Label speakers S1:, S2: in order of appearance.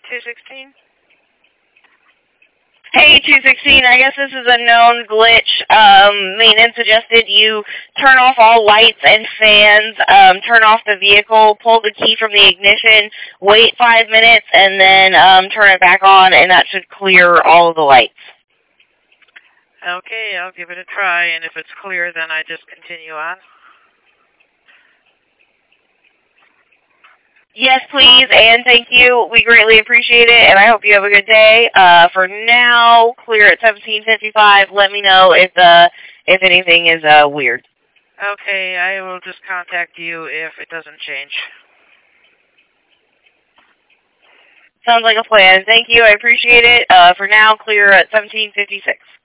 S1: 216?
S2: Hey, 216, I guess this is a known glitch. Maintenance suggested you turn off all lights and fans, turn off the vehicle, pull the key from the ignition, wait 5 minutes, and then turn it back on, and that should clear all of the lights.
S1: Okay, I'll give it a try, and if it's clear, then I just continue on.
S2: Yes, please, and thank you. We greatly appreciate it, and I hope you have a good day. For now, clear at 17:55. Let me know if anything is weird.
S1: Okay, I will just contact you if it doesn't change.
S2: Sounds like a plan. Thank you. I appreciate it. For now, clear at 17:56.